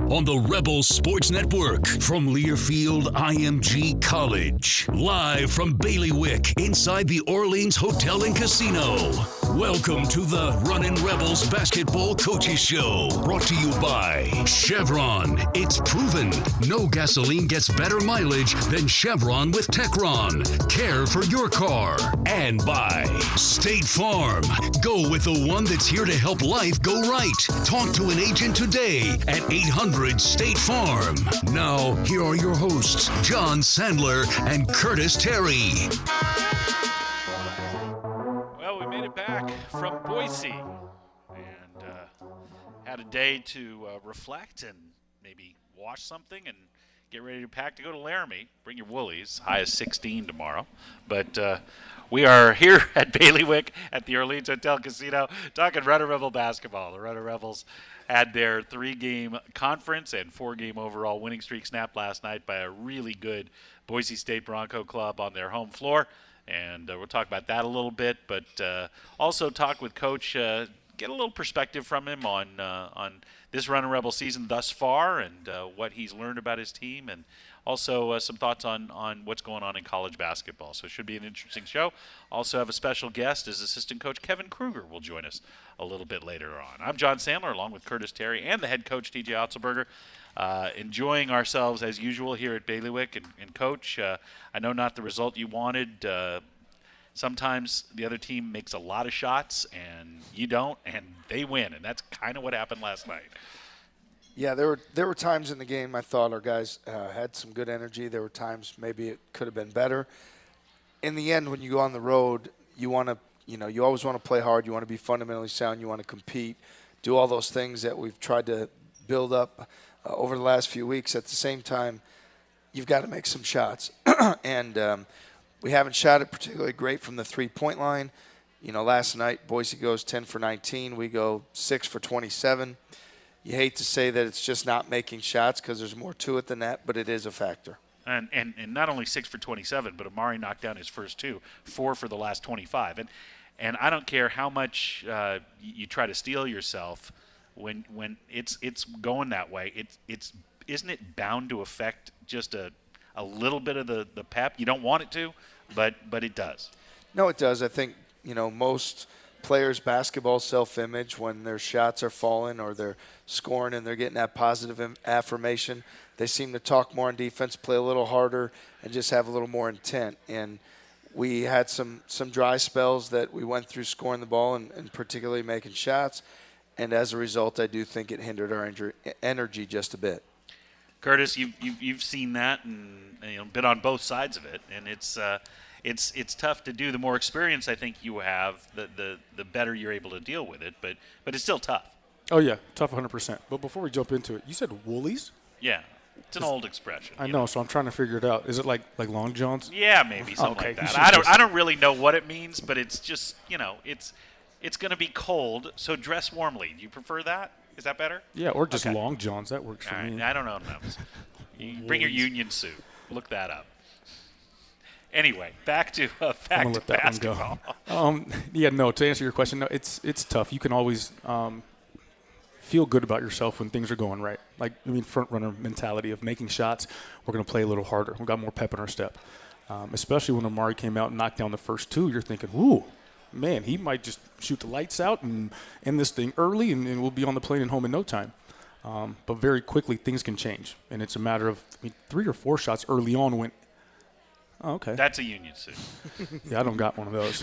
on the Rebel Sports Network from Learfield IMG College. Live from Bailiwick inside the Orleans Hotel and Casino. Welcome to the Runnin' Rebels Basketball Coaches Show. Brought to you by Chevron. It's proven no gasoline gets better mileage than Chevron with Techron. Care for your car. And by State Farm. Go with the one that's here to help life go right. Talk to an agent today at 800-STATE-FARM. Now, here are your hosts, John Sandler and Curtis Terry. Well, we made it back from Boise and had a day to reflect and maybe watch something and get ready to pack to go to Laramie. Bring your woolies. High as 16 tomorrow. But we are here at Bailiwick at the Orleans Hotel Casino talking Runner Rebel basketball. The Runner Rebels had their 3-game conference and 4-game overall winning streak snapped last night by a really good Boise State Bronco club on their home floor. And we'll talk about that a little bit, but also talk with Coach, get a little perspective from him on this Runner Rebel season thus far and what he's learned about his team, and also some thoughts on what's going on in college basketball. So it should be an interesting show. Also have a special guest as assistant coach Kevin Kruger will join us a little bit later on. I'm John Sandler along with Curtis Terry and the head coach TJ Otzelberger. Enjoying ourselves as usual here at Bailiwick. And Coach, I know not the result you wanted. Sometimes the other team makes a lot of shots and you don't, and they win. And that's kind of what happened last night. Yeah, there were times in the game I thought our guys had some good energy. There were times maybe it could have been better. In the end, when you go on the road, you want to, you always want to play hard. You want to be fundamentally sound. You want to compete, do all those things that we've tried to build up over the last few weeks. At the same time, you've got to make some shots. And we haven't shot it particularly great from the three-point line. Last night, Boise goes 10 for 19. We go 6 for 27. You hate to say that it's just not making shots because there's more to it than that, but it is a factor. And not only 6 for 27, but Amari knocked down his first 2, 4 for the last 25. And I don't care how much you try to steel yourself when it's going that way. Isn't it bound to affect just a little bit of the pep? You don't want it to, but it does. No, it does. I think most players' basketball self-image, when their shots are falling or they're scoring and they're getting that positive affirmation, they seem to talk more on defense, play a little harder, and just have a little more intent. And we had some dry spells that we went through scoring the ball and particularly making shots. And as a result, I do think it hindered our energy just a bit. Curtis, you've seen that and been on both sides of it, and it's tough to do. The more experience I think you have, the better you're able to deal with it. But it's still tough. Oh yeah, tough 100%. But before we jump into it, you said woolies? Yeah, it's an old expression. I know, so I'm trying to figure it out. Is it like Long Johns? Yeah, maybe something like that. I don't really know what it means, but it's just it's going to be cold, so dress warmly. Do you prefer that? Is that better? Yeah, or just Long Johns. That works for me. I don't know. You bring your union suit. Look that up. Anyway, back to basketball. To answer your question, no, it's tough. You can always feel good about yourself when things are going right. Front runner mentality of making shots. We're going to play a little harder. We've got more pep in our step. Especially when Amari came out and knocked down the first 2, you're thinking, ooh, man, he might just shoot the lights out and end this thing early, and we'll be on the plane and home in no time. But very quickly, things can change, and it's a matter of 3 or 4 shots early on went, oh, okay. That's a union suit. Yeah, I don't got one of those.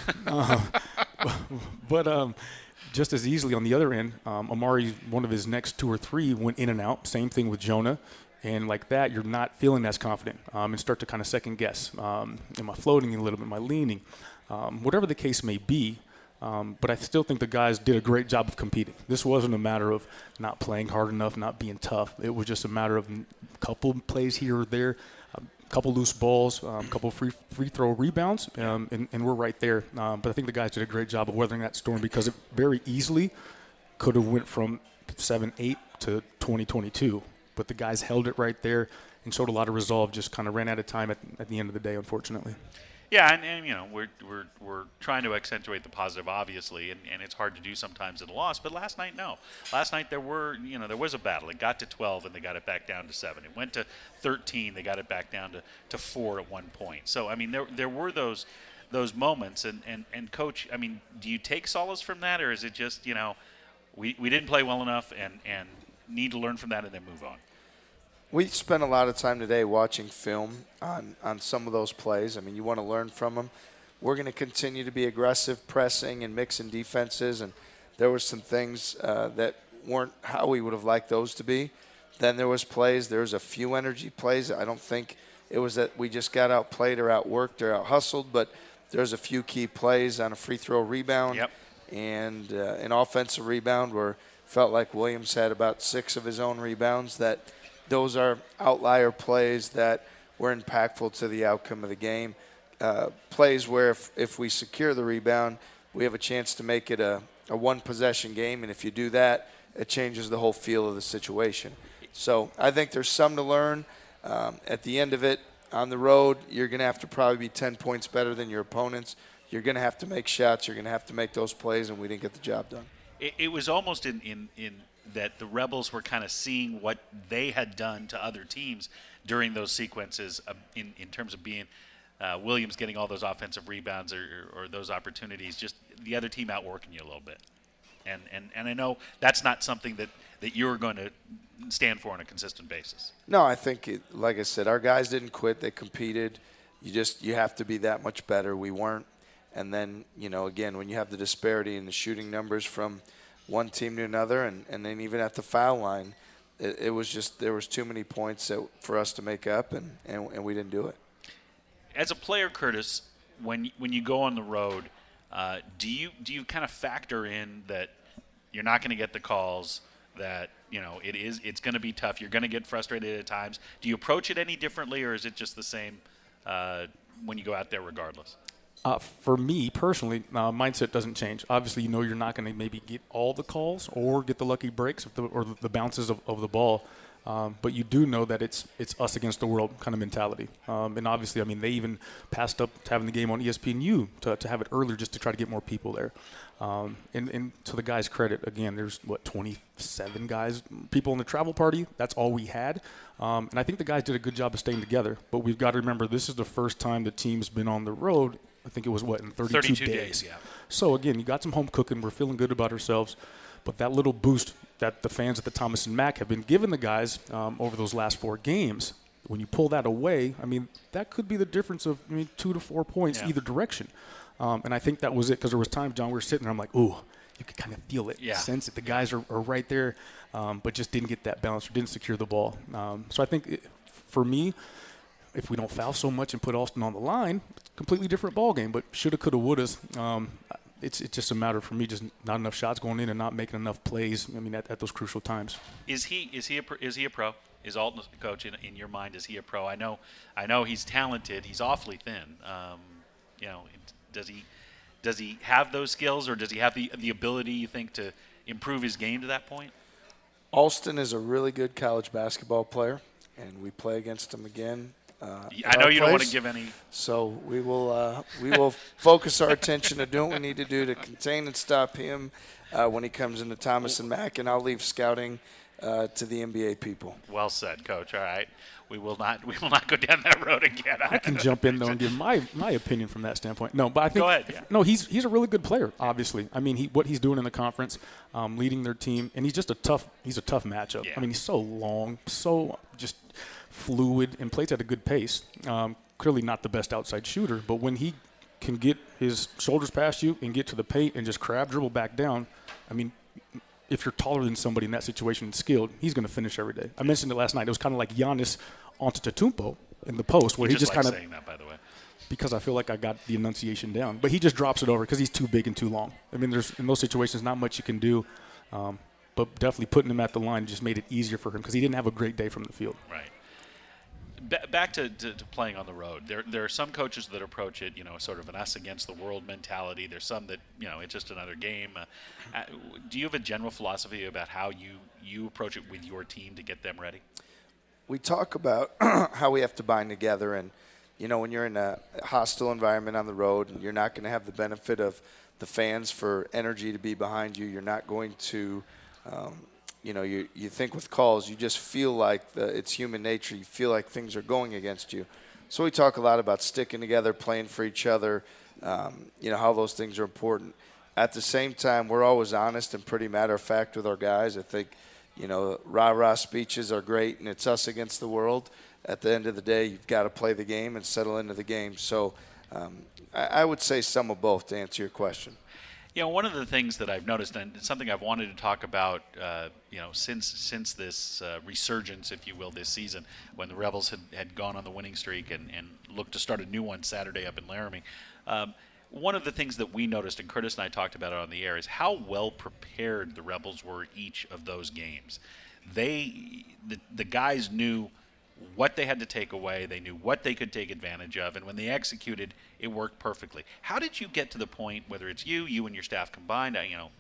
But just as easily on the other end, Amari, one of his next 2 or 3 went in and out. Same thing with Jonah. And like that, you're not feeling as confident and start to kind of second guess. Am I floating a little bit? Am I leaning? Whatever the case may be, but I still think the guys did a great job of competing. This wasn't a matter of not playing hard enough, not being tough. It was just a matter of a couple plays here or there, a couple loose balls, a couple free throw rebounds, and we're right there. But I think the guys did a great job of weathering that storm because it very easily could have went from 7-8 to 20-22. But the guys held it right there and showed a lot of resolve, just kind of ran out of time at the end of the day, unfortunately. Yeah, and we're trying to accentuate the positive, obviously, and it's hard to do sometimes in a loss. But last night, no. Last night there was a battle. It got to 12 and they got it back down to 7. It went to 13, they got it back down to 4 at one point. So I mean, there were those moments, and Coach, I mean, do you take solace from that, or is it just we didn't play well enough and need to learn from that and then move on? We spent a lot of time today watching film on some of those plays. I mean, you want to learn from them. We're going to continue to be aggressive, pressing and mixing defenses, and there were some things that weren't how we would have liked those to be. Then there was a few energy plays. I don't think it was that we just got outplayed or outworked or out-hustled, but there's a few key plays on a free throw rebound and an offensive rebound where felt like Williams had about 6 of his own rebounds. Those are outlier plays that were impactful to the outcome of the game. Plays where if we secure the rebound, we have a chance to make it a one-possession game, and if you do that, it changes the whole feel of the situation. So I think there's some to learn. At the end of it, on the road, you're going to have to probably be 10 points better than your opponents. You're going to have to make shots. You're going to have to make those plays, and we didn't get the job done. It was almost in that the Rebels were kind of seeing what they had done to other teams during those sequences in terms of being Williams getting all those offensive rebounds or those opportunities, just the other team outworking you a little bit. And I know that's not something that you're going to stand for on a consistent basis. No, I think, like I said, our guys didn't quit. They competed. You have to be that much better. We weren't. And then, again, when you have the disparity in the shooting numbers from one team to another and then even at the foul line, it was just there was too many points for us to make up, and we didn't do it. As a player, Curtis, when you go on the road, do you kind of factor in that you're not going to get the calls, that it's going to be tough, you're going to get frustrated at times? Do you approach it any differently, or is it just the same when you go out there regardless? For me personally, mindset doesn't change. Obviously, you're not going to maybe get all the calls or get the lucky breaks or the bounces of the ball, but you do know that it's us against the world kind of mentality. And obviously, I mean, they even passed up to having the game on ESPNU to have it earlier just to try to get more people there. And to the guys' credit, again, there's 27 people in the travel party. That's all we had. And I think the guys did a good job of staying together. But we've got to remember, this is the first time the team's been on the road. I think it was, in 32 days. Yeah. So, again, you got some home cooking. We're feeling good about ourselves. But that little boost that the fans at the Thomas and Mack have been giving the guys over those last 4 games, when you pull that away, I mean, that could be the difference of 2 to 4 points either direction. And I think that was it, because there was times, John, we were sitting there, I'm like, ooh, you could kind of feel it, sense it. The guys are right there, but just didn't get that balance or didn't secure the ball. So I think, for me, if we don't foul so much and put Austin on the line, it's a completely different ball game. But shoulda, coulda, wouldas. It's just a matter for me, just not enough shots going in and not making enough plays. I mean, at those crucial times. Is he a pro? Is Alton, coach, in your mind, is he a pro? I know he's talented. He's awfully thin. Does he have those skills, or does he have the ability, you think, to improve his game to that point? Alston is a really good college basketball player, and we play against him again. I know you don't want to give any. So we will focus our attention to doing what we need to do to contain and stop him when he comes into Thomas and Mack, and I'll leave scouting to the NBA people. Well said, Coach. All right, we will not go down that road again. I can jump in though and give my opinion from that standpoint. No, but I think go ahead. Yeah. No, he's a really good player. Obviously, I mean, what he's doing in the conference, leading their team, and he's a tough matchup. Yeah. I mean, he's so long, so just fluid, and plays at a good pace. Clearly not the best outside shooter, but when he can get his shoulders past you and get to the paint and just dribble back down, I mean, if you're taller than somebody in that situation and skilled, he's going to finish every day. I mentioned it last night. It was kind of like Giannis Antetokounmpo in the post, where he just kind of saying that, by the way, because I feel like I got the enunciation down, but he just drops it over because he's too big and too long. I mean, there's in those situations not much you can do, but definitely putting him at the line just made it easier for him because he didn't have a great day from the field. Right. Back to playing on the road. There are some coaches that approach it, sort of an us against the world mentality. There's some that, it's just another game. Do you have a general philosophy about how you approach it with your team to get them ready? We talk about how we have to bind together, and when you're in a hostile environment on the road and you're not going to have the benefit of the fans for energy to be behind you, you're not going to, you think with calls, you just feel like it's human nature. You feel like things are going against you. So we talk a lot about sticking together, playing for each other, how those things are important. At the same time, we're always honest and pretty matter-of-fact with our guys. I think, rah-rah speeches are great, and it's us against the world. At the end of the day, you've got to play the game and settle into the game. So I would say some of both to answer your question. One of the things that I've noticed, and it's something I've wanted to talk about, since this resurgence, if you will, this season, when the Rebels had gone on the winning streak and looked to start a new one Saturday up in Laramie. One of the things that we noticed, and Curtis and I talked about it on the air, is how well prepared the Rebels were each of those games. The guys knew what they had to take away. They knew what they could take advantage of, and when they executed, it worked perfectly. How did you get to the point, whether it's you and your staff combined,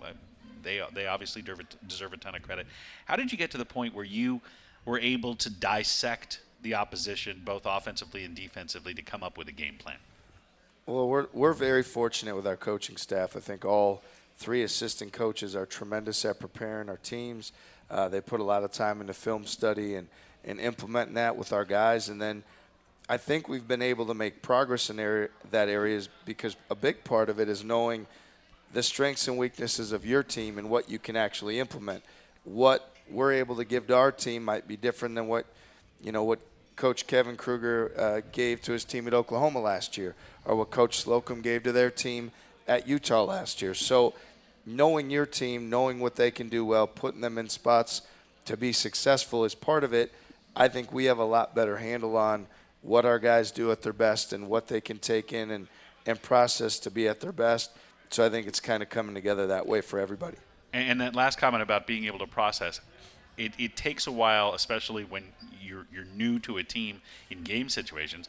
they obviously deserve a ton of credit. How did you get to the point where you were able to dissect the opposition, both offensively and defensively, to come up with a game plan? Well, we're very fortunate with our coaching staff. I think all three assistant coaches are tremendous at preparing our teams. They put a lot of time into film study and implementing that with our guys. And then I think we've been able to make progress in that area because a big part of it is knowing the strengths and weaknesses of your team and what you can actually implement. What we're able to give to our team might be different than what Coach Kevin Kruger gave to his team at Oklahoma last year, or what Coach Slocum gave to their team at Utah last year. So knowing your team, knowing what they can do well, putting them in spots to be successful is part of it. I think we have a lot better handle on what our guys do at their best and what they can take in and process to be at their best. So I think it's kind of coming together that way for everybody. And that last comment about being able to process, it takes a while, especially when you're new to a team in game situations.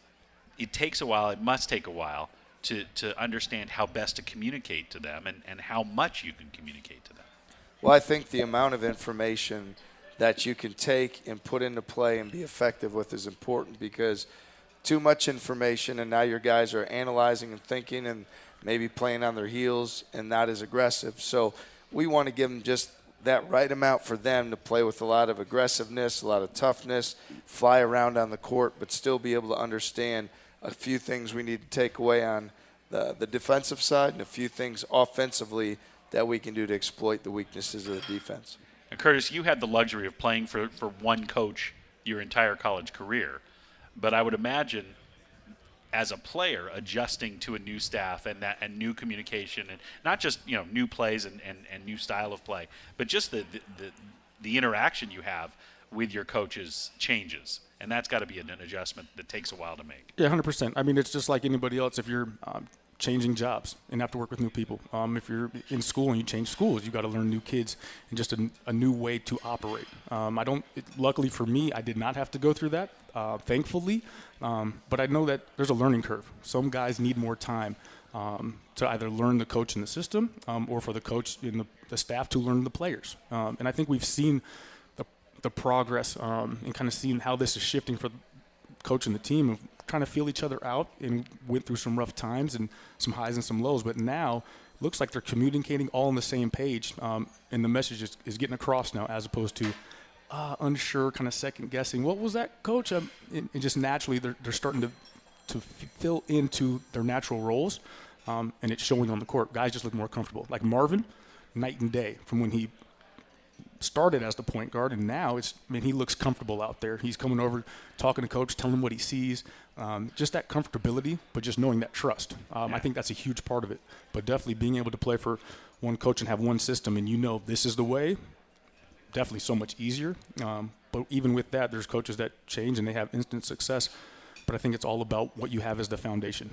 It takes a while, it must take a while to understand how best to communicate to them and how much you can communicate to them. Well, I think the amount of information that you can take and put into play and be effective with is important, because too much information and now your guys are analyzing and thinking and maybe playing on their heels and not as aggressive. So we want to give them just that right amount for them to play with a lot of aggressiveness, a lot of toughness, fly around on the court, but still be able to understand a few things we need to take away on the defensive side and a few things offensively that we can do to exploit the weaknesses of the defense. And Curtis, you had the luxury of playing for one coach your entire college career, but I would imagine as a player adjusting to a new staff and new communication, and not just new plays and new style of play, but just the interaction you have with your coaches changes, and that's got to be an adjustment that takes a while to make. Yeah, 100%. I mean, it's just like anybody else. If you're changing jobs and have to work with new people, if you're in school and you change schools, you got to learn new kids and just a new way to operate. Luckily for me, I did not have to go through that, thankfully. But I know that there's a learning curve. Some guys need more time to either learn the coach in the system or for the coach in the staff to learn the players. And I think we've seen the progress and kind of seen how this is shifting for the coach and the team of trying to feel each other out, and went through some rough times and some highs and some lows. But now it looks like they're communicating all on the same page, and the message is getting across now, as opposed to unsure, kind of second guessing. What was that, coach? And just naturally they're starting to fill into their natural roles, and it's showing on the court. Guys just look more comfortable. Like Marvin, night and day from when he started as the point guard, and now he looks comfortable out there. He's coming over, talking to coach, telling him what he sees. Just that comfortability, but just knowing that trust. I think that's a huge part of it. But definitely being able to play for one coach and have one system, and this is the way, definitely so much easier. But even with that, there's coaches that change and they have instant success. But I think it's all about what you have as the foundation.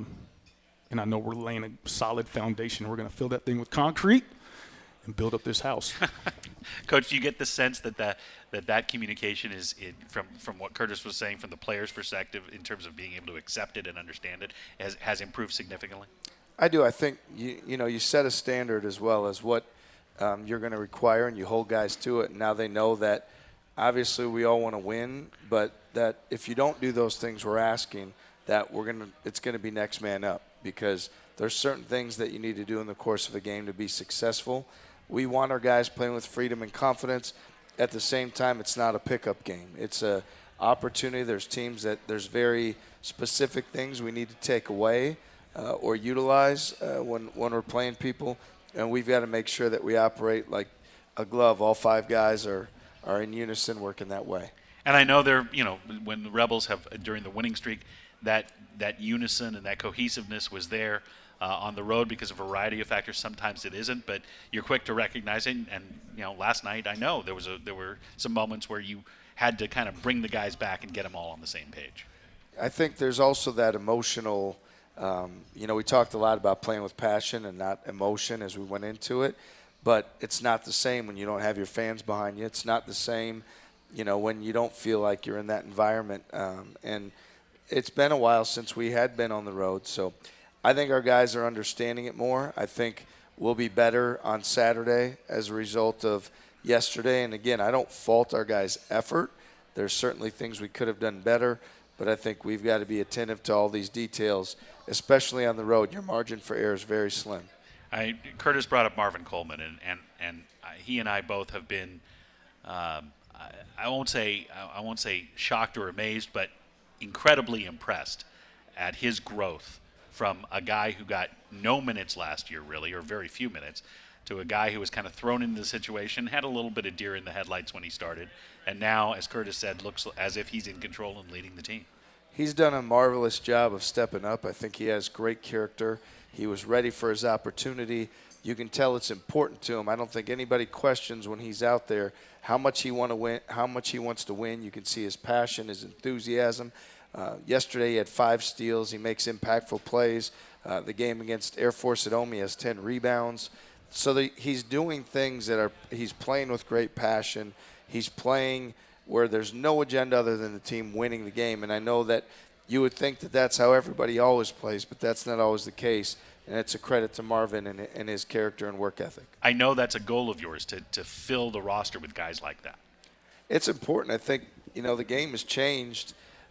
And I know we're laying a solid foundation. We're going to fill that thing with concrete and build up this house. Coach, do you get the sense that communication is, from what Curtis was saying, from the player's perspective, in terms of being able to accept it and understand it, has improved significantly? I do. I think you set a standard as well as what you're going to require, and you hold guys to it. And now they know that obviously we all want to win, but that if you don't do those things we're asking, that it's going to be next man up, because there's certain things that you need to do in the course of a game to be successful. We want our guys playing with freedom and confidence. At the same time, it's not a pickup game. It's a opportunity. There's teams that there's very specific things we need to take away or utilize when we're playing people, and we've got to make sure that we operate like a glove. All 5 guys are in unison working that way. And I know when the Rebels have, during the winning streak, that unison and that cohesiveness was there on the road because of a variety of factors. Sometimes it isn't, but you're quick to recognize it. And last night I know there were some moments where you had to kind of bring the guys back and get them all on the same page. I think there's also that emotional. We talked a lot about playing with passion and not emotion as we went into it, but it's not the same when you don't have your fans behind you. It's not the same, when you don't feel like you're in that environment. And it's been a while since we had been on the road, so I think our guys are understanding it more. I think we'll be better on Saturday as a result of yesterday. And, again, I don't fault our guys' effort. There's certainly things we could have done better, but I think we've got to be attentive to all these details, especially on the road. Your margin for error is very slim. Curtis brought up Marvin Coleman, and he and I both have been I won't say shocked or amazed, but incredibly impressed at his growth from a guy who got no minutes last year, really, or very few minutes, to a guy who was kind of thrown into the situation, had a little bit of deer in the headlights when he started, and now, as Curtis said, looks as if he's in control and leading the team. He's done a marvelous job of stepping up. I think he has great character. He was ready for his opportunity. You can tell it's important to him. I don't think anybody questions when he's out there how much he wants to win. You can see his passion, his enthusiasm. Yesterday he had 5 steals. He makes impactful plays. The game against Air Force at Omi, he has 10 rebounds. So he's doing things he's playing with great passion. He's playing where there's no agenda other than the team winning the game. And I know that you would think that that's how everybody always plays, but that's not always the case. And it's a credit to Marvin and his character and work ethic. I know that's a goal of yours, to fill the roster with guys like that. It's important. I think, the game has changed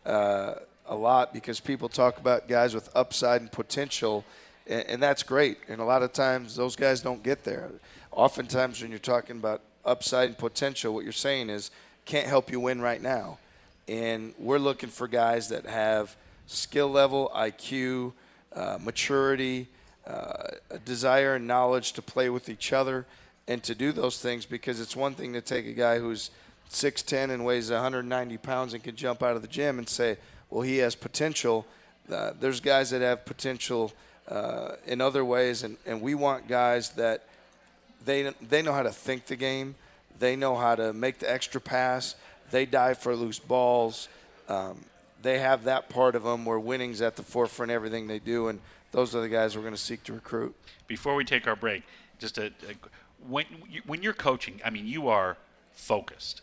a lot because people talk about guys with upside and potential, and that's great. And a lot of times those guys don't get there. Oftentimes when you're talking about upside and potential, what you're saying is can't help you win right now. And we're looking for guys that have skill level, IQ, maturity, a desire and knowledge to play with each other and to do those things, because it's one thing to take a guy who's 6'10" and weighs 190 pounds and can jump out of the gym and say, well, he has potential. There's guys that have potential in other ways, and we want guys that they know how to think the game. They know how to make the extra pass. They dive for loose balls. They have that part of them where winning's at the forefront of everything they do, and those are the guys we're going to seek to recruit. Before we take our break, just when you're coaching, you are focused.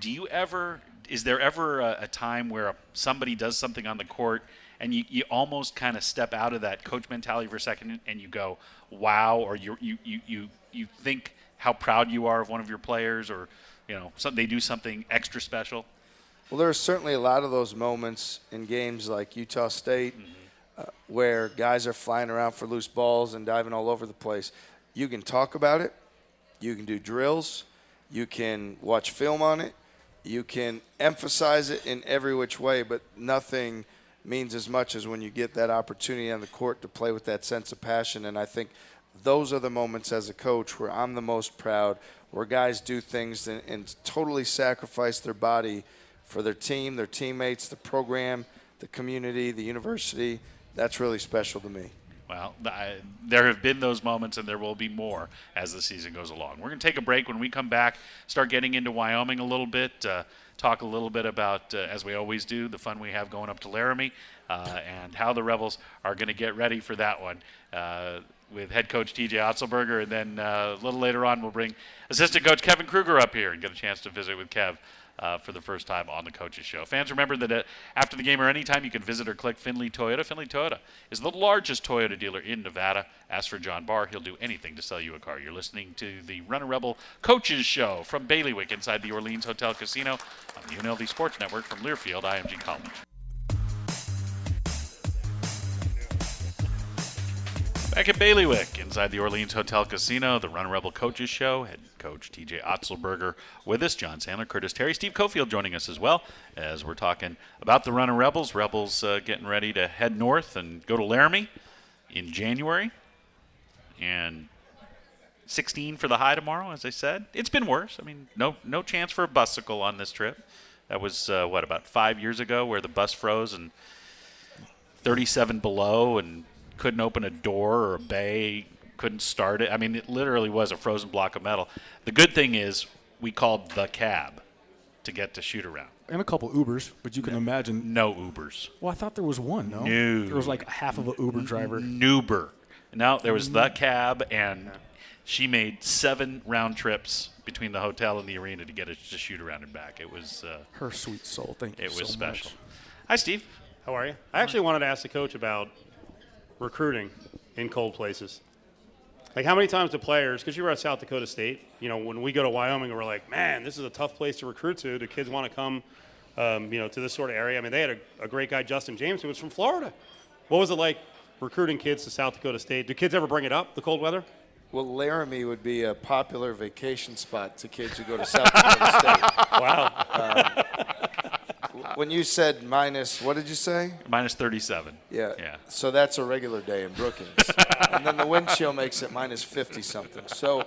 Is there ever a time where somebody does something on the court and you almost kind of step out of that coach mentality for a second and you go, wow, or you think how proud you are of one of your players, or they do something extra special? Well, there are certainly a lot of those moments in games like Utah State where guys are flying around for loose balls and diving all over the place. You can talk about it. You can do drills. You can watch film on it. You can emphasize it in every which way, but nothing means as much as when you get that opportunity on the court to play with that sense of passion. And I think those are the moments as a coach where I'm the most proud, where guys do things and totally sacrifice their body for their team, their teammates, the program, the community, the university. That's really special to me. Well, there have been those moments, and there will be more as the season goes along. We're going to take a break. When we come back, start getting into Wyoming a little bit, talk a little bit about, as we always do, the fun we have going up to Laramie, and how the Rebels are going to get ready for that one with head coach TJ Otzelberger. And then a little later on, we'll bring assistant coach Kevin Kruger up here and get a chance to visit with Kev for the first time on the Coaches Show. Fans, remember that after the game or anytime, you can visit or click Findlay Toyota. Findlay Toyota is the largest Toyota dealer in Nevada. Ask for John Barr. He'll do anything to sell you a car. You're listening to the Runnin' Rebel Coaches Show from Bailiwick inside the Orleans Hotel Casino on the UNLV Sports Network from Learfield IMG College. Back at Bailiwick, inside the Orleans Hotel Casino, the Runnin' Rebel Coaches Show. Head coach TJ Otzelberger with us, John Sandler, Curtis Terry, Steve Cofield joining us as well as we're talking about the Runnin' Rebels. Rebels getting ready to head north and go to Laramie in January. And 16 for the high tomorrow, as I said. It's been worse. I mean, no chance for a busicle on this trip. That was, about 5 years ago where the bus froze and 37 below and couldn't open a door or a bay, couldn't start it. I mean, it literally was a frozen block of metal. The good thing is we called the cab to get to shoot around. And a couple Ubers, but you can imagine. No Ubers. Well, I thought there was one, no? No. There was like half of an Uber driver. Nuber. No, there was the cab, and she made 7 round trips between the hotel and the arena to get us to shoot around and back. It was her sweet soul. Thank you it so was special. much. Hi, Steve. How are you? I actually wanted to ask the coach about recruiting in cold places. Like, how many times do players, because you were at South Dakota State, when we go to Wyoming, we're like, man, this is a tough place to recruit to. Do kids want to come, to this sort of area? I mean, they had a great guy, Justin James, who was from Florida. What was it like recruiting kids to South Dakota State? Do kids ever bring it up, the cold weather? Well, Laramie would be a popular vacation spot to kids who go to South Dakota State. Wow. When you said minus, what did you say? Minus 37. Yeah. Yeah. So that's a regular day in Brookings. And then the wind chill makes it minus 50-something. So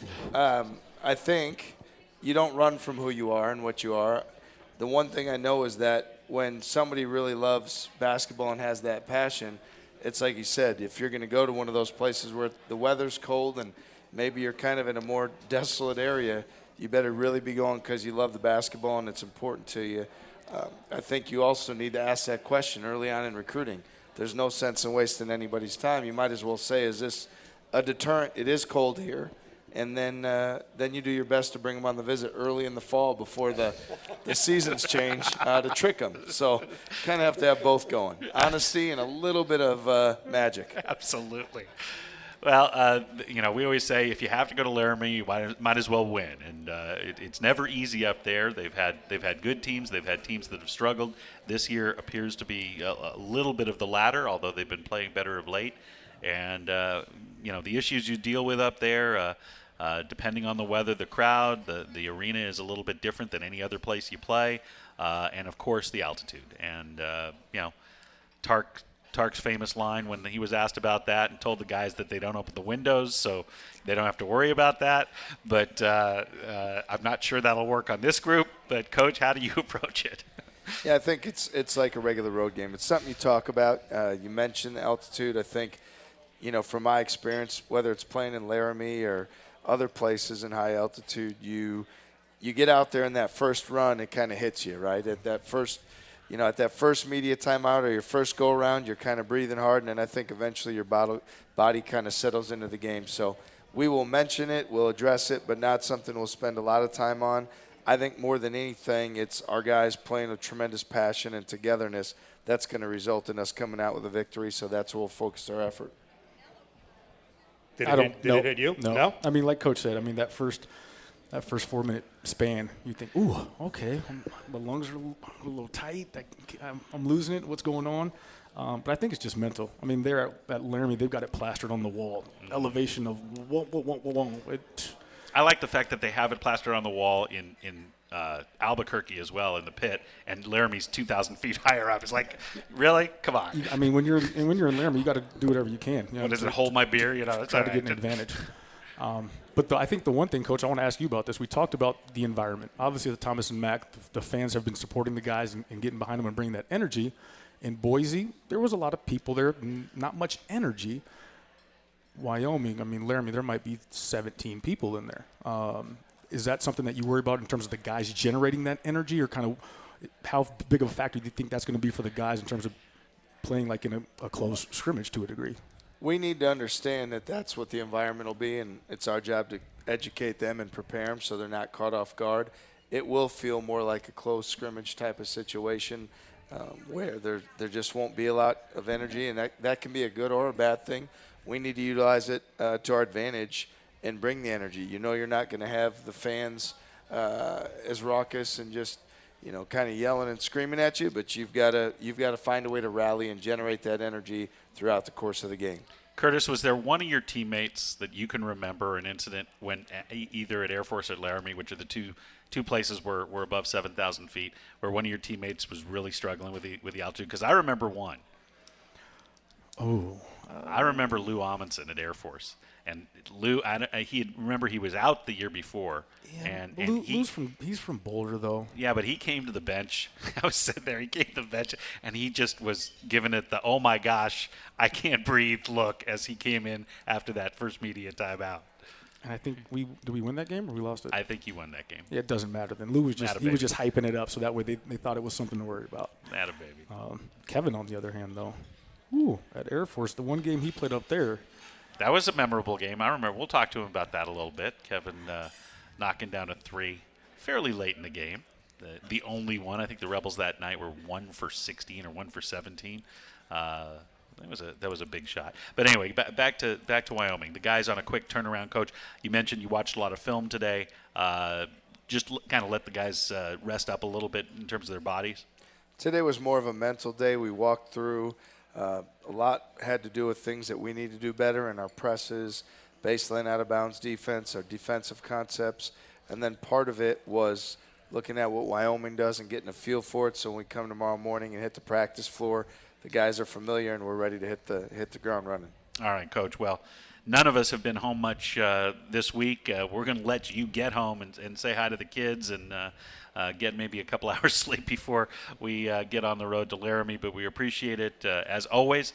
I think you don't run from who you are and what you are. The one thing I know is that when somebody really loves basketball and has that passion, it's like you said, if you're going to go to one of those places where the weather's cold and maybe you're kind of in a more desolate area, you better really be going because you love the basketball and it's important to you. I think you also need to ask that question early on in recruiting. There's no sense in wasting anybody's time. You might as well say, is this a deterrent? It is cold here. And then you do your best to bring them on the visit early in the fall before the seasons change to trick them. So kind of have to have both going. Honesty and a little bit of magic. Absolutely. Well, we always say if you have to go to Laramie, you might as well win. And it's never easy up there. They've had good teams. They've had teams that have struggled. This year appears to be a little bit of the latter, although they've been playing better of late. And, the issues you deal with up there, depending on the weather, the crowd, the arena is a little bit different than any other place you play. And, of course, the altitude. And, Tark's famous line when he was asked about that and told the guys that they don't open the windows, so they don't have to worry about that. But I'm not sure that'll work on this group. But, Coach, how do you approach it? Yeah, I think it's like a regular road game. It's something you talk about. You mentioned altitude. I think, from my experience, whether it's playing in Laramie or other places in high altitude, you get out there in that first run, it kind of hits you, right? At that first media timeout or your first go-around, you're kind of breathing hard, and then I think eventually your body kind of settles into the game. So we will mention it, we'll address it, but not something we'll spend a lot of time on. I think more than anything, it's our guys playing with tremendous passion and togetherness that's going to result in us coming out with a victory, so that's where we'll focus our effort. Did it hit you? No. I mean, like Coach said, that first 4-minute span, you think, ooh, okay, my lungs are a little tight. I'm losing it. What's going on? But I think it's just mental. I mean, they're at Laramie, they've got it plastered on the wall. Elevation of whoa. I like the fact that they have it plastered on the wall in Albuquerque as well in the pit, and Laramie's 2,000 feet higher up. It's like, really? Come on. I mean, when you're in Laramie, you got to do whatever you can. What is it? Hold my beer? Try to get an advantage. But I think the one thing, Coach, I want to ask you about this. We talked about the environment. Obviously, the Thomas and Mack, the fans have been supporting the guys and getting behind them and bringing that energy. In Boise, there was a lot of people there, not much energy. Wyoming, Laramie, there might be 17 people in there. Is that something that you worry about in terms of the guys generating that energy, or kind of how big of a factor do you think that's going to be for the guys in terms of playing like in a close scrimmage to a degree? We need to understand that that's what the environment will be, and it's our job to educate them and prepare them so they're not caught off guard. it will feel more like a close scrimmage type of situation where there just won't be a lot of energy, and that can be a good or a bad thing. We need to utilize it to our advantage and bring the energy. You know you're not going to have the fans as raucous and just kind of yelling and screaming at you, but you've got to find a way to rally and generate that energy throughout the course of the game. Curtis, was there one of your teammates that you can remember an incident when either at Air Force or at Laramie, which are the two places where we're above 7,000 feet, where one of your teammates was really struggling with the altitude? Because I remember one. I remember Lou Amundsen at Air Force. And Lou, he was out the year before, and he's from Boulder though. Yeah, but he came to the bench. I was sitting there. He came to the bench, and he just was giving it the "oh my gosh, I can't breathe" look as he came in after that first media timeout. And I think did we win that game or we lost it? I think you won that game. Yeah, it doesn't matter. Then Lou was just hyping it up so that way they thought it was something to worry about. Atta baby. Kevin, on the other hand, though, at Air Force, the one game he played up there. That was a memorable game. I remember. We'll talk to him about that a little bit. Kevin knocking down a 3 fairly late in the game. The only one. I think the Rebels that night were 1 for 16 or 1 for 17. That was a big shot. But anyway, back to Wyoming. The guys on a quick turnaround, Coach. You mentioned you watched a lot of film today. Just kind of let the guys rest up a little bit in terms of their bodies. Today was more of a mental day. We walked through. A lot had to do with things that we need to do better in our presses, baseline out-of-bounds defense, our defensive concepts, and then part of it was looking at what Wyoming does and getting a feel for it so when we come tomorrow morning and hit the practice floor, the guys are familiar and we're ready to hit the ground running. All right, Coach. Well, none of us have been home much this week. We're going to let you get home and say hi to the kids and get maybe a couple hours sleep before we get on the road to Laramie, but we appreciate it as always.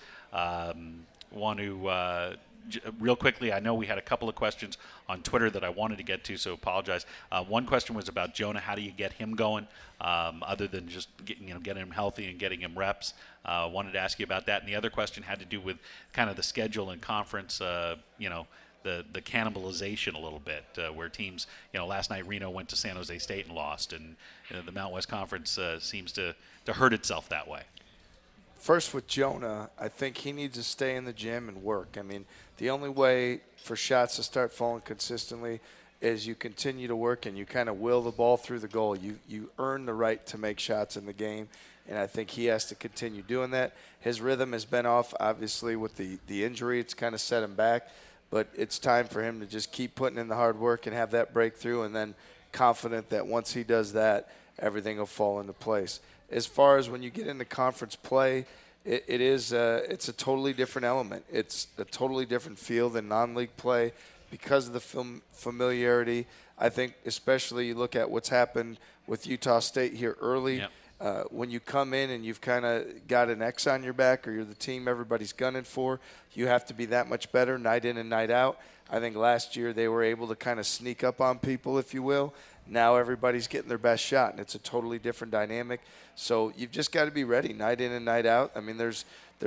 Want to real quickly, I know we had a couple of questions on Twitter that I wanted to get to, so apologize. One question was about Jonah. How do you get him going other than just getting him healthy and getting him reps? Wanted to ask you about that. And the other question had to do with kind of the schedule and conference, the cannibalization a little bit, where teams, last night Reno went to San Jose State and lost, and the Mountain West Conference seems to hurt itself that way. First with Jonah, I think he needs to stay in the gym and work. I mean, the only way for shots to start falling consistently is you continue to work and you kind of will the ball through the goal. You earn the right to make shots in the game, and I think he has to continue doing that. His rhythm has been off, obviously, with the injury. It's kind of set him back. But it's time for him to just keep putting in the hard work and have that breakthrough, and then confident that once he does that, everything will fall into place. As far as when you get into conference play, it's a totally different element. It's a totally different feel than non-league play because of the familiarity. I think especially you look at what's happened with Utah State here early. Yep. When you come in and you've kind of got an X on your back or you're the team everybody's gunning for, you have to be that much better night in and night out. I think last year they were able to kind of sneak up on people, if you will. Now everybody's getting their best shot, and it's a totally different dynamic. So you've just got to be ready night in and night out. I mean, there's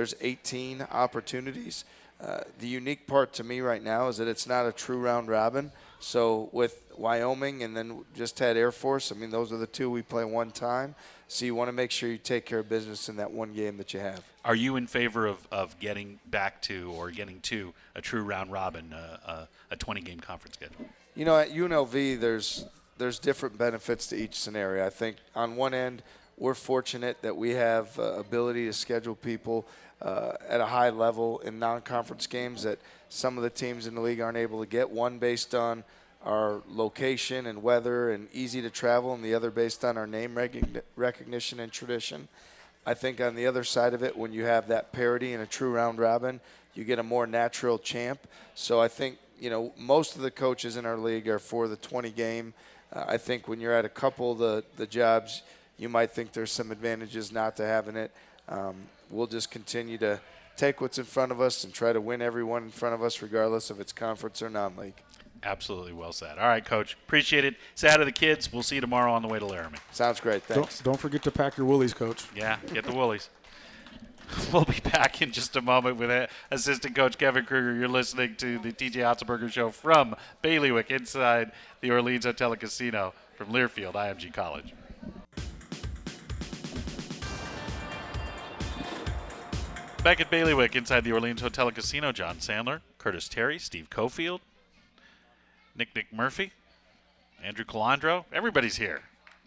18 opportunities. The unique part to me right now is that it's not a true round robin. So with Wyoming and then just had Air Force, I mean, those are the two we play one time. So you want to make sure you take care of business in that one game that you have. Are you in favor of getting back to or getting to a true round robin, a 20-game conference schedule? At UNLV, there's different benefits to each scenario. I think on one end, we're fortunate that we have ability to schedule people at a high level in non-conference games that some of the teams in the league aren't able to get, one based on our location and weather and easy to travel, and the other based on our name recognition and tradition. I think on the other side of it, when you have that parity in a true round robin, you get a more natural champ. So I think, most of the coaches in our league are for the 20-game. I think when you're at a couple of the jobs, you might think there's some advantages not to having it. We'll just continue to take what's in front of us and try to win everyone in front of us, regardless if it's conference or non-league. Absolutely well said. All right, Coach. Appreciate it. Say hi to the kids. We'll see you tomorrow on the way to Laramie. Sounds great. Thanks. Don't forget to pack your woolies, Coach. Yeah, get the woolies. We'll be back in just a moment with assistant coach Kevin Kruger. You're listening to the TJ Otzelberger Show from Bailiwick inside the Orleans Hotel and Casino. from Learfield IMG College. Back at Bailiwick inside the Orleans Hotel and Casino, John Sandler, Curtis Terry, Steve Cofield, Nick Murphy, Andrew Calandro. Everybody's here.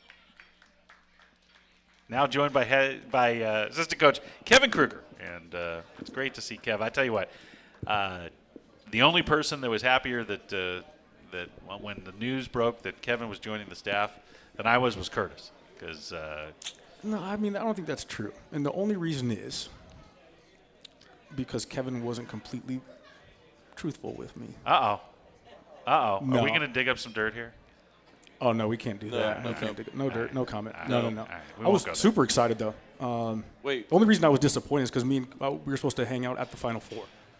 Now joined by assistant coach Kevin Kruger. And it's great to see Kev. I tell you what, the only person that was happier that when the news broke that Kevin was joining the staff than I was Curtis. Because No, I mean, I don't think that's true. And the only reason is because Kevin wasn't completely truthful with me. Uh-oh. No. Are we going to dig up some dirt here? Oh, no, we can't do that. no We can't dig it. No dirt, no comment. All No. right, we I was won't go there. super excited, though. Wait. The only reason I was disappointed is because we were supposed to hang out at the Final Four.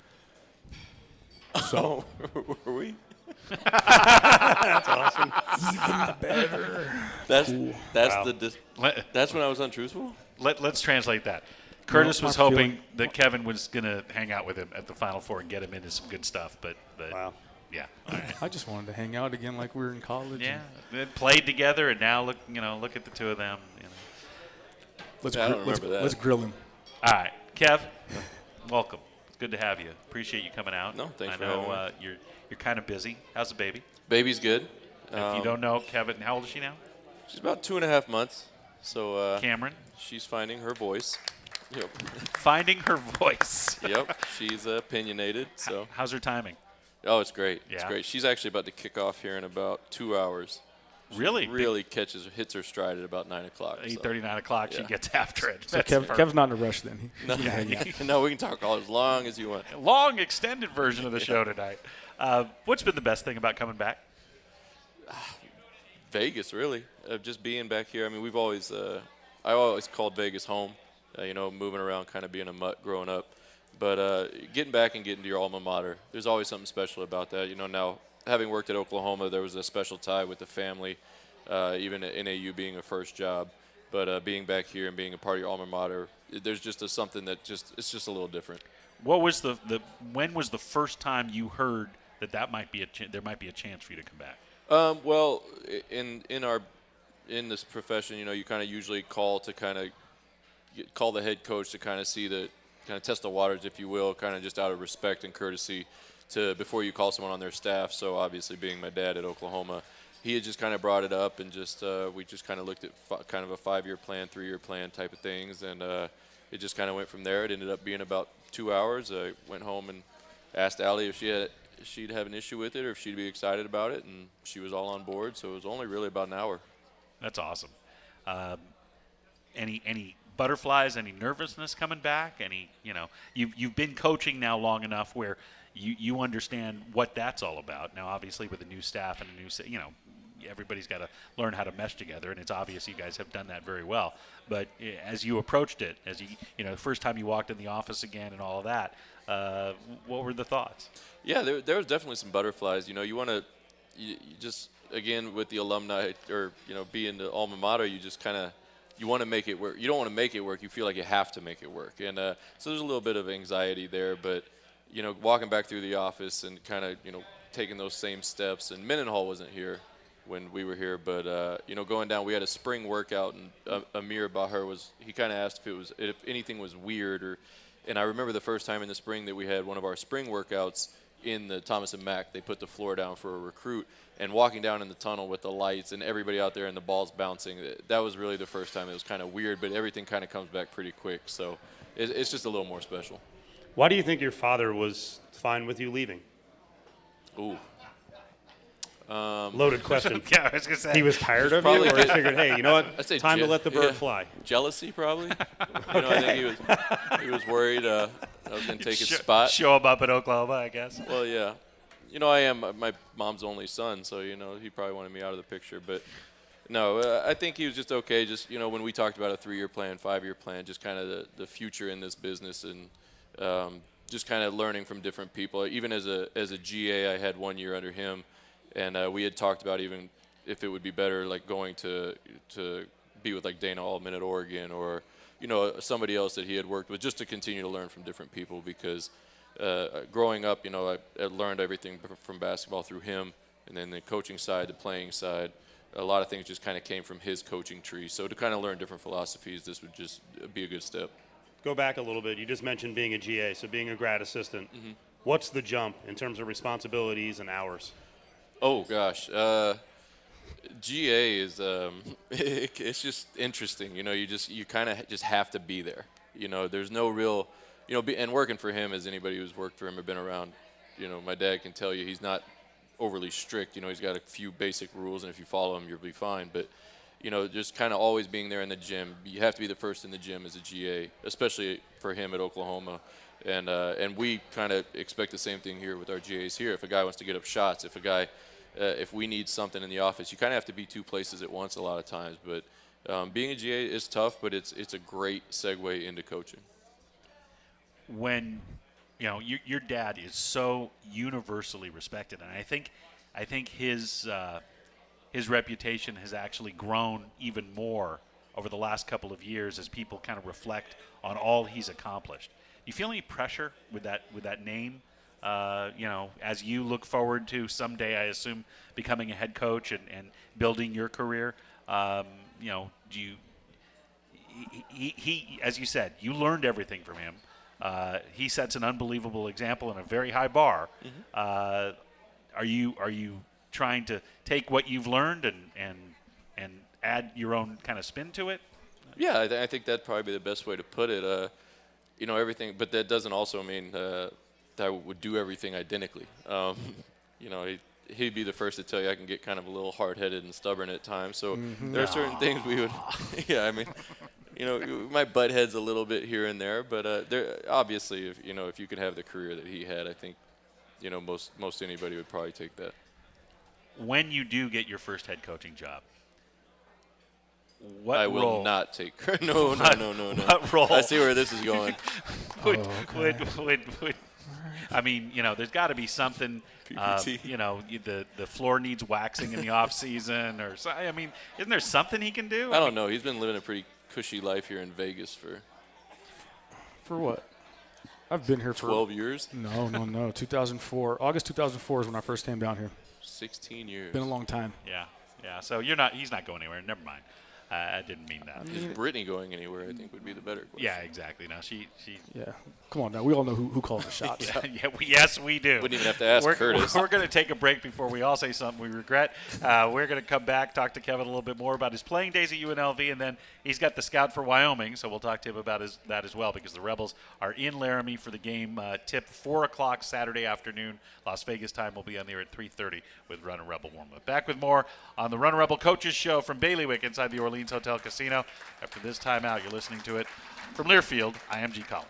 So, Were we? That's awesome. even better. That's Wow. that's when I was untruthful. Let's translate that. Curtis was I'm hoping feeling- that Kevin was going to hang out with him at the Final Four and get him into some good stuff, but Wow. yeah. All right. I just wanted to hang out again like we were in college. Yeah, and they played together, and now look at the two of them. Let's, Yeah, I gri- don't let's, remember that. let's grill him. All right, Kev, welcome. It's good to have you. Appreciate you coming out. No, thanks I for know having me. you're kind of busy. How's the baby? Baby's good. If you don't know, Kevin, how old is she now? She's about 2.5 months. So Cameron, she's finding her voice. Yep. finding her voice. Yep. She's opinionated. So How's her timing? oh, it's great. It's Yeah. great. She's actually about to kick off here in about 2 hours. Really? Really hits her stride at about 9 o'clock. 8:30, 9 o'clock. She Yeah. gets after it. So That's Kev's not in a rush then. No, no, we can talk all as long as you want. long extended version of the show tonight. What's been the best thing about coming back? Vegas, really. Just being back here. I mean, I always called Vegas home. Moving around, kind of being a mutt growing up. But getting back and getting to your alma mater, there's always something special about that. Now having worked at Oklahoma, there was a special tie with the family, even at NAU being a first job. But being back here and being a part of your alma mater, there's just something that it's just a little different. What was when was the first time you heard that there might be a chance for you to come back? Well, in this profession, you kind of usually call the head coach to kind of test the waters, if you will, kind of just out of respect and courtesy before you call someone on their staff. So obviously, being my dad at Oklahoma, he had just kind of brought it up, and we just kind of looked at kind of a 5-year plan, 3-year plan type of things, and it just kind of went from there. It ended up being about 2 hours. I went home and asked Allie if she'd have an issue with it or if she'd be excited about it, and she was all on board. So it was only really about an hour. That's awesome. Any butterflies? Any nervousness coming back? You've been coaching now long enough where you understand what that's all about. Now, obviously, with a new staff and everybody's got to learn how to mesh together, and it's obvious you guys have done that very well. But as you approached it, the first time you walked in the office again and all of that, what were the thoughts? Yeah, there was definitely some butterflies. You want to just, again, with the alumni or, being the alma mater, you just kind of, you want to make it work. You don't want to make it work. You feel like you have to make it work. And so there's a little bit of anxiety there. But, walking back through the office and kind of, taking those same steps. And Mendenhall wasn't here when we were here. But, going down, we had a spring workout. And Amir Bahar he kind of asked if anything was weird. And I remember the first time in the spring that we had one of our spring workouts in the Thomas and Mack. They put the floor down for a recruit. And walking down in the tunnel with the lights and everybody out there and the balls bouncing, that was really the first time. It was kind of weird, but everything kind of comes back pretty quick. So it's just a little more special. Why do you think your father was fine with you leaving? Ooh. Loaded question. Yeah, I was going to say. He was tired of you, probably or he figured, hey, you know what? I'd say Time to let the bird yeah. fly. Jealousy, probably. I think he was worried I was going to take his spot. Show him up in Oklahoma, I guess. Well, yeah. I am my mom's only son, so, he probably wanted me out of the picture. But, no, I think he was just okay. Just, when we talked about a 3-year plan, 5-year plan, just kind of the future in this business and just kind of learning from different people. Even as a GA, I had 1 year under him, and we had talked about even if it would be better, like, going to be with, like, Dana Altman at Oregon or, somebody else that he had worked with, just to continue to learn from different people because – growing up, I learned everything from basketball through him, and then the coaching side, the playing side. a lot of things just kind of came from his coaching tree. So to kind of learn different philosophies, this would just be a good step. Go back a little bit. You just mentioned being a GA, so being a grad assistant. What's the jump in terms of responsibilities and hours? Oh gosh, GA is it's just interesting. You kind of just have to be there. There's no real, and working for him, as anybody who's worked for him or been around, my dad can tell you he's not overly strict. He's got a few basic rules, and if you follow them, you'll be fine. But just kind of always being there in the gym. You have to be the first in the gym as a GA, especially for him at Oklahoma. And we kind of expect the same thing here with our GAs here. If a guy wants to get up shots, if we need something in the office, you kind of have to be two places at once a lot of times. But being a GA is tough, but it's a great segue into coaching. When your dad is so universally respected, and I think his reputation has actually grown even more over the last couple of years as people kind of reflect on all he's accomplished. Do you feel any pressure with that name? As you look forward to someday, I assume, becoming a head coach and building your career, do you? He, as you said, you learned everything from him. He sets an unbelievable example and a very high bar. Are you trying to take what you've learned and add your own kind of spin to it? Yeah, I think that'd probably be the best way to put it. Everything, but that doesn't also mean that I would do everything identically. He'd be the first to tell you I can get kind of a little hard-headed and stubborn at times. So there are certain things we would, we might butt heads a little bit here and there, but there obviously, if you could have the career that he had, I think, most anybody would probably take that. When you do get your first head coaching job, what I will role? not take. No. What role? I see where this is going. would I mean, there's got to be something. PPT. The floor needs waxing in the off season, or so. I mean, isn't there something he can do? I don't know. He's been living a pretty cushy life here in Vegas For what? I've been here for 12 years. No. 2004. August 2004 is when I first came down here. 16 years. Been a long time. Yeah. So he's not going anywhere. Never mind. I didn't mean that. Is Brittany going anywhere? I think would be the better question. Yeah, exactly. Now she. Yeah. Come on now. We all know who calls the shots. Yes, we do. Wouldn't even have to ask Curtis. We're going to take a break before we all say something we regret. We're going to come back, talk to Kevin a little bit more about his playing days at UNLV, and then he's got the scout for Wyoming, so we'll talk to him about that as well, because the Rebels are in Laramie for the game tip 4 o'clock Saturday afternoon. Las Vegas time will be on there at 3:30 with Runner Rebel warm-up. Back with more on the Runner Rebel Coaches Show from Bailiwick inside the Orleans Hotel Casino. After this timeout, you're listening to it from Learfield, IMG College.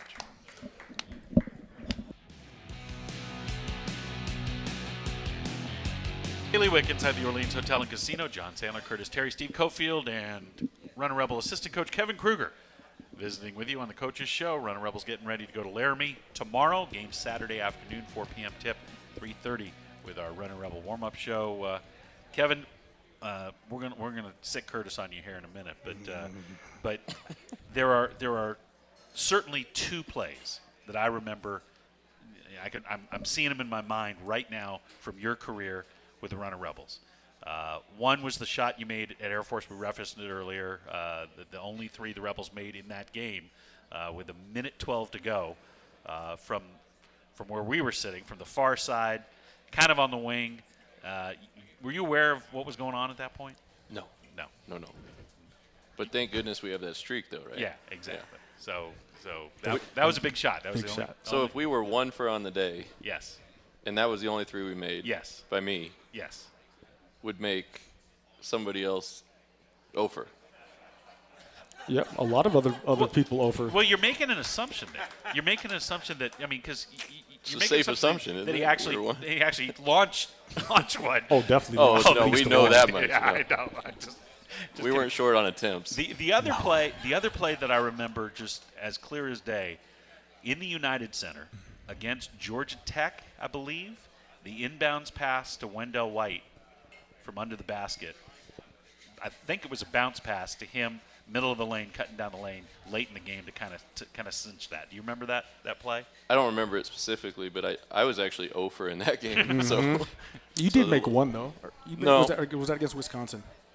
Bailiwick inside the Orleans Hotel and Casino. John Sandler, Curtis Terry, Steve Cofield, and Runner Rebel assistant coach Kevin Kruger visiting with you on the Coaches Show. Runner Rebels getting ready to go to Laramie tomorrow. Game Saturday afternoon, 4 p.m. tip, 3:30 with our Runner Rebel warm-up show. Kevin, we're gonna sick Curtis on you here in a minute, but there are certainly two plays that I remember. I'm seeing them in my mind right now from your career with the Runner Rebels. One was the shot you made at Air Force. We referenced it earlier. The only three the Rebels made in that game, with 1:12 to go, from where we were sitting, from the far side, kind of on the wing. Were you aware of what was going on at that point? No. No. But thank goodness we have that streak, though, right? Yeah, exactly. Yeah. So that was a big shot. That was big the only, shot. So if we were 1 for on the day, yes, and that was the only 3 we made, yes, by me, yes, would make somebody else 0 for. Yep, a lot of other people over. Well, you're making an assumption there. You're making an assumption that, I mean, because It's you're a making safe assumption, isn't that it? he actually launched one. Oh, definitely. Oh, not. no, we know that much. Yeah, no. I know. I just We weren't short on attempts. The other play that I remember just as clear as day, in the United Center against Georgia Tech, I believe, the inbounds pass to Wendell White from under the basket. I think it was a bounce pass to him, middle of the lane, cutting down the lane late in the game to kind of cinch that. Do you remember that play? I don't remember it specifically, but I was actually 0 for in that game. So You did make one though. No. Was that against Wisconsin?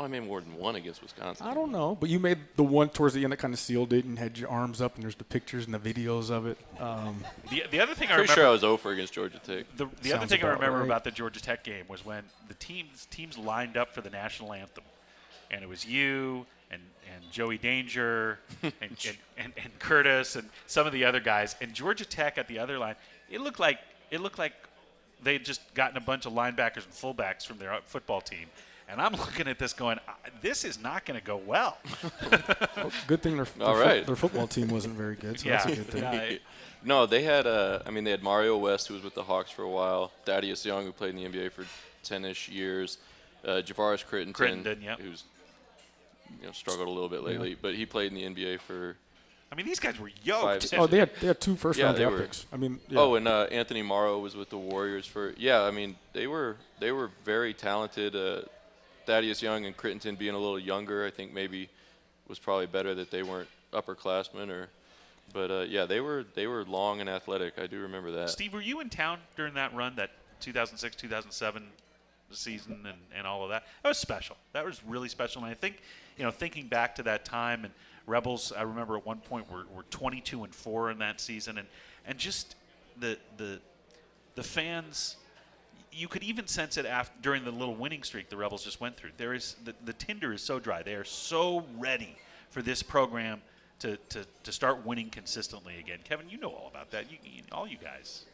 Oh, I made more than one against Wisconsin. I don't know, but you made the one towards the end that kind of sealed it and had your arms up, and there's the pictures and the videos of it. The other thing I Pretty remember, sure I was 0 for against Georgia Tech. the other Sounds thing I about remember right. about the Georgia Tech game was when the teams lined up for the national anthem, and it was you and Joey Danger and Curtis and some of the other guys, and Georgia Tech at the other line. It looked like they had just gotten a bunch of linebackers and fullbacks from their football team. And I'm looking at this going, this is not going to go well. Well, good thing their football team wasn't very good, so that's a good thing. No, they had they had Mario West, who was with the Hawks for a while, Thaddeus Young, who played in the NBA for 10-ish years, Javaris Crittenton, who's struggled a little bit lately, but he played in the NBA for. I mean, these guys were yoked. Oh, they had 2 first-round draft picks. I mean, yeah. Oh, and Anthony Morrow was with the Warriors for. Yeah, I mean, they were very talented. Thaddeus Young and Crittenton being a little younger, I think maybe was probably better that they weren't upperclassmen. But they were long and athletic. I do remember that. Steve, were you in town during that run, that 2006-2007 season and all of that? That was special. That was really special. And I think, thinking back to that time, and Rebels, I remember at one point were 22-4 in that season, and just the fans. You could even sense it during the little winning streak the Rebels just went through. There is the tinder is so dry. They are so ready for this program to start winning consistently again. Kevin, you know all about that. All you guys.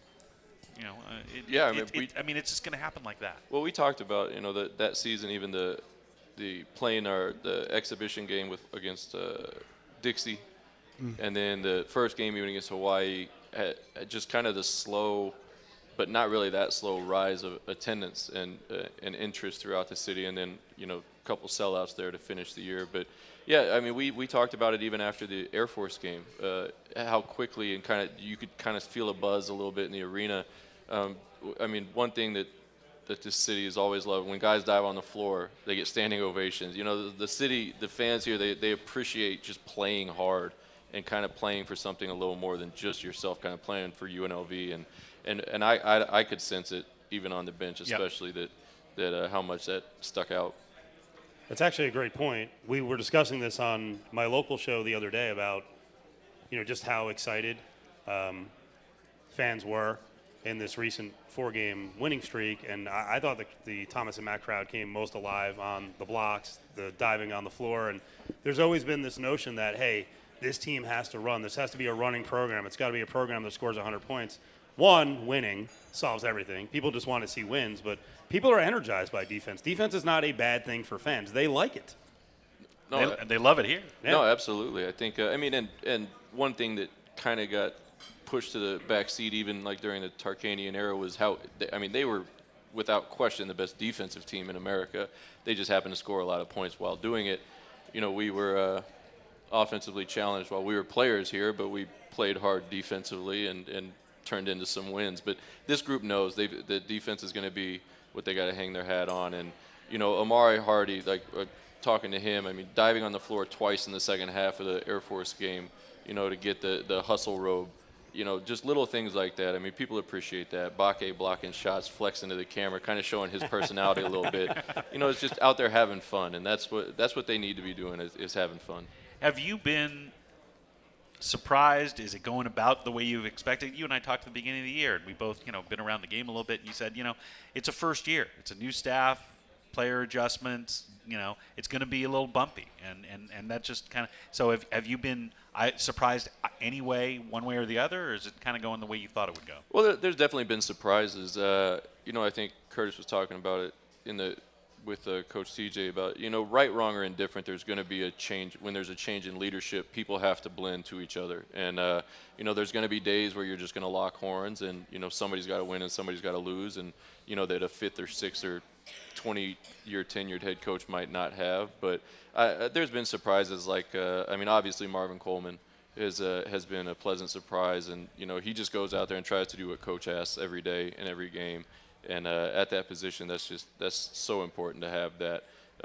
It's just going to happen like that. Well, we talked about that season, even the playing the exhibition game against Dixie, and then the first game even against Hawaii, just kind of the slow. But not really that slow rise of attendance and interest throughout the city, and then a couple sellouts there to finish the year. But yeah, I mean we talked about it even after the Air Force game, how quickly and you could kind of feel a buzz a little bit in the arena. I mean, one thing that this city has always loved, when guys dive on the floor, they get standing ovations. The city, the fans here, they appreciate just playing hard and kind of playing for something a little more than just yourself, kind of playing for UNLV. And I could sense it even on the bench, especially that how much that stuck out. That's actually a great point. We were discussing this on my local show the other day about, just how excited fans were in this recent 4-game winning streak. And I thought the Thomas and Mack crowd came most alive on the blocks, the diving on the floor. And there's always been this notion that, hey, this team has to run. This has to be a running program. It's got to be a program that scores 100 points. One, winning solves everything. People just want to see wins, but people are energized by defense. Defense is not a bad thing for fans. They like it. No, they love it here. Yeah. No, absolutely. I think, and one thing that kind of got pushed to the back seat even like during the Tarkanian era was how, they were without question the best defensive team in America. They just happened to score a lot of points while doing it. We were offensively challenged while we were players here, but we played hard defensively and turned into some wins. But this group knows the defense is going to be what they got to hang their hat on. And Amari Hardy, talking to him, diving on the floor twice in the second half of the Air Force game, to get the hustle robe, just little things like that. People appreciate that. Bakke blocking shots, flexing to the camera, kind of showing his personality a little bit. It's just out there having fun, and that's what they need to be doing is having fun. Have you been surprised? Is it going about the way you've expected? You and I talked at the beginning of the year, and we both, been around the game a little bit. And you said, it's a first year. It's a new staff, player adjustments. It's going to be a little bumpy, and that just kind of. So have you been surprised anyway, one way or the other, or is it kind of going the way you thought it would go? Well, there's definitely been surprises. I think Curtis was talking about it with Coach TJ about, right, wrong, or indifferent, there's going to be a change. When there's a change in leadership, people have to blend to each other. And, there's going to be days where you're just going to lock horns and, somebody's got to win and somebody's got to lose. And, that a 5th or 6th or 20-year tenured head coach might not have. But there's been surprises obviously Marvin Coleman has been a pleasant surprise. And, he just goes out there and tries to do what coach asks every day in every game. And at that position, that's so important to have that.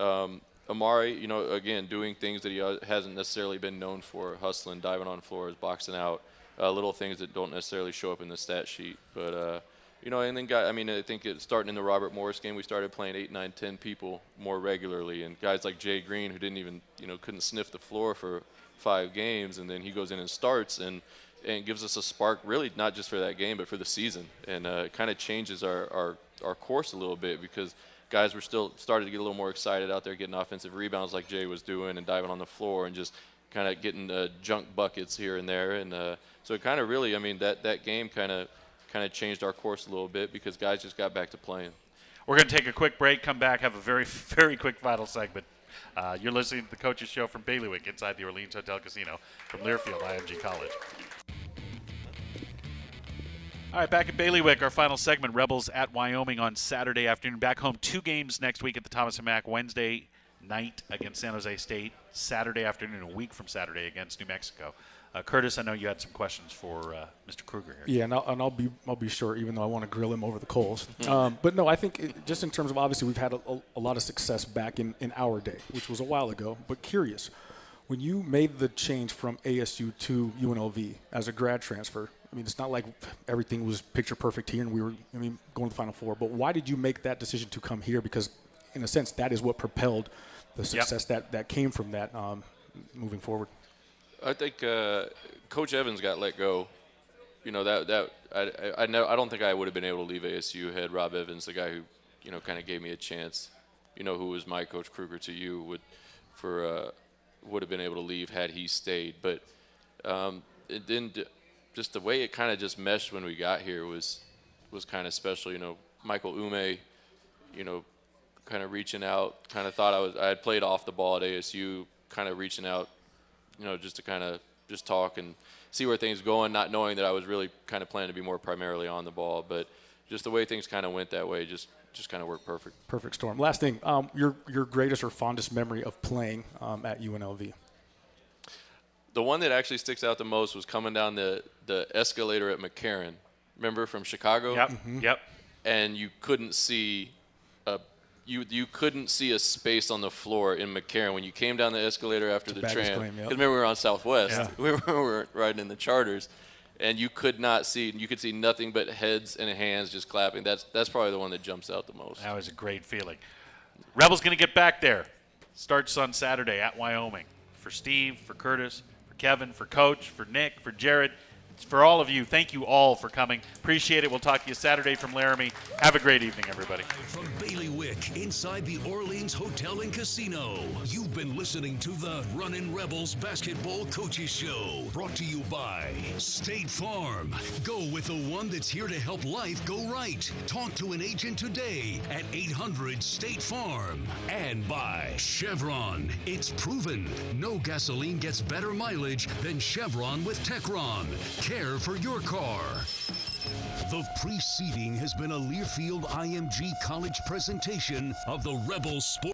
Amari, again, doing things that he hasn't necessarily been known for, hustling, diving on floors, boxing out, little things that don't necessarily show up in the stat sheet. But, You know, and then I think starting in the Robert Morris game, we started playing 8, 9, 10 people more regularly, and guys like Jay Green, who didn't even, couldn't sniff the floor for 5 games, and then he goes in and starts and gives us a spark, really not just for that game, but for the season, and it kind of changes our course a little bit, because guys were still started to get a little more excited out there, getting offensive rebounds like Jay was doing, and diving on the floor and just kind of getting junk buckets here and there, and so it kind of really, that game kind of changed our course a little bit, because guys just got back to playing. We're going to take a quick break, come back, have a very, very quick final segment. You're listening to the Coaches Show from Bailiwick inside the Orleans Hotel Casino from Learfield IMG College. All right, back at Bailiwick, our final segment, Rebels at Wyoming on Saturday afternoon. Back home 2 games next week at the Thomas & Mack. Wednesday night against San Jose State, Saturday afternoon, a week from Saturday against New Mexico. Curtis, I know you had some questions for Mr. Kruger here. Yeah, and I'll be sure, even though I want to grill him over the coals. But no, I think just in terms of, obviously we've had a lot of success back in our day, which was a while ago. But curious, when you made the change from ASU to UNLV as a grad transfer, it's not like everything was picture perfect here and we were going to the Final Four. But why did you make that decision to come here? Because in a sense, that is what propelled the success that came from that moving forward. I think Coach Evans got let go. I don't think I would have been able to leave ASU had Rob Evans, the guy who, kind of gave me a chance, who was my coach, Kruger to you, would have been able to leave had he stayed. But it didn't. Just the way it kind of just meshed when we got here was kind of special. Michael Ume, kind of reaching out, kind of thought I had played off the ball at ASU, kind of reaching out, just to kind of just talk and see where things going, not knowing that I was really kind of planning to be more primarily on the ball. But just the way things kind of went that way just kind of worked perfect. Perfect storm. Last thing, your greatest or fondest memory of playing at UNLV? The one that actually sticks out the most was coming down the escalator at McCarran. Remember, from Chicago? Yep. Mm-hmm. Yep. And you couldn't see you couldn't see a space on the floor in McCarran when you came down the escalator after the tram. Because remember, we were on Southwest. Yeah. We were riding in the charters, and you could not see. You could see nothing but heads and hands just clapping. That's probably the one that jumps out the most. That was a great feeling. Rebels going to get back there. Starts on Saturday at Wyoming. For Steve, for Curtis, for Kevin, for Coach, for Nick, for Jared. For all of you, thank you all for coming. Appreciate it. We'll talk to you Saturday from Laramie. Have a great evening, everybody. From Bailiwick, inside the Orleans Hotel and Casino, you've been listening to the Runnin' Rebels Basketball Coaches Show, brought to you by State Farm. Go with the one that's here to help life go right. Talk to an agent today at 800-STATE-FARM. And by Chevron. It's proven no gasoline gets better mileage than Chevron with Techron. Care for your car. The preceding has been a Learfield IMG College presentation of the Rebels Sports.